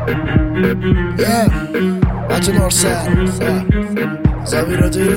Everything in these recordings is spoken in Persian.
Yeah, Acı Norsen Zaviradı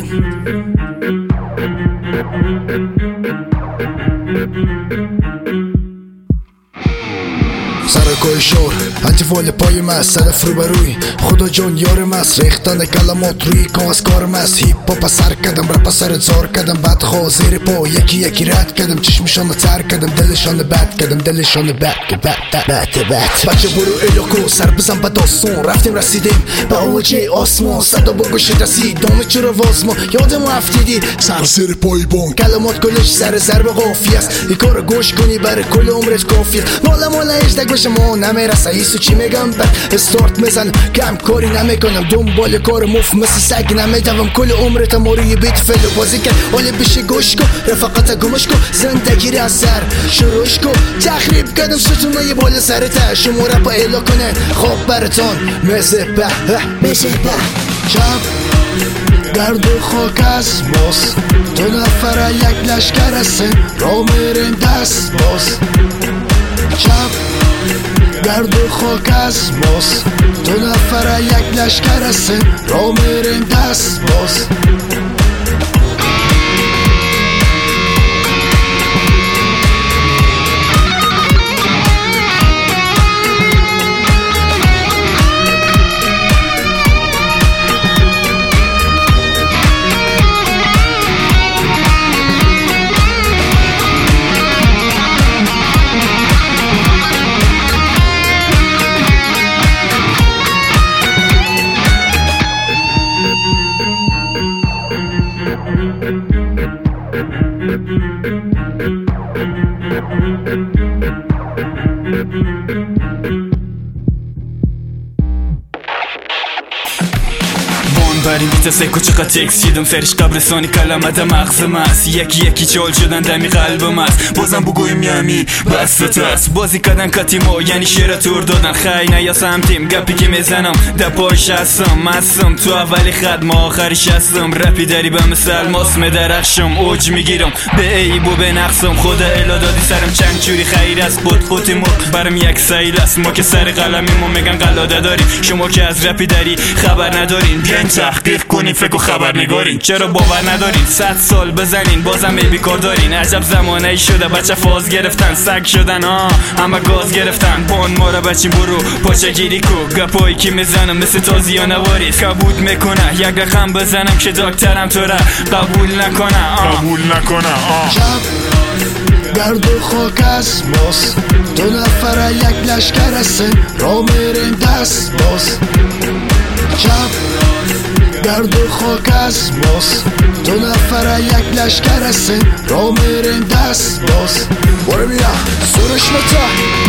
سر کوی شور انتیفال پایم است صدف رو بروی خدا جان یارم است ریختن کلمات روی کاغذ کارم است هیپ هاپ سر کردم رپ سر زار کردم بعد خواه زیر پا یکی یکی رد کردم چشمشان تر کردم دلشان بد کردم دلشان بد بچه برو الوکو سر بزن به داستان رفتیم رسیدیم به اوجه آسمان صدا با گوشت رسید دامه چرا وازما یادمو افتیدی سر زیر پای بان کلمات کلش سر ضرب قافیه است این کار گوش کنی برای کل عمرت کافیه مالا هجدک بشه ما نمیرسه ایسو چی میگم بعد استارت میزنم کم کاری نمیکنم دنبال کار مف مثل سگ نمیدوم کل عمرت موری بیت فلو بازی کن حالی بشی گوش کن رفاقت گمش کن زندگی را سر شروعش کن تخریب کردم ستونه بالا سرته شما را با اعلا کنه خواب براتان مثل به شب گرد و خاک از باز دو نفر یک لشکر هستن را میرین دست باز شب گرد و خاک از باز دو نفر یک لشکر هستن را میرین دست باز بریم بیتسه کوچقا تکس شیدم سرش قبرستانی کلمه ده مغزم است یکی یکی چال شدن دمی قلبم است بازم بگویم یمی بستت است بازی کردن کتیمو یعنی شعر تور دادن خی نه یا سمتیم گپی که میزنم ده پاش هستم مستم تو اولی خد ما آخرش هستم رپی داری به مثل ماس مدرخشم اوج میگیرم به عیب و به نقصم خدا الا دادی سرم چند چوری خیر است بود خودی مرک برم یک سیل است ما که سر قلمیمو میگن قلاده داریم شما که از رپی داری خبر ندارین بیاین تحقیق کنین فکر و خبرنگارین چرا باور ندارین 100 سال بزنین بازم بیکار دارین عجب زمانه ای شده بچه فاز گرفتن سگ شدن همه گاز گرفتن بان ما را بچین برو پاچه گیری کو گپایی که میزنم مثل تازیان واریز کبود میکنه یک رقم بزنم که دکترم تو را قبول نکنه شب گرد و خاک از باز دو نفر یک لشکر هستن را میرین دست باز شب گرد و خاک از باز دو نفر یک لشکر هستن را میرین دست باز برو بیا سرش متا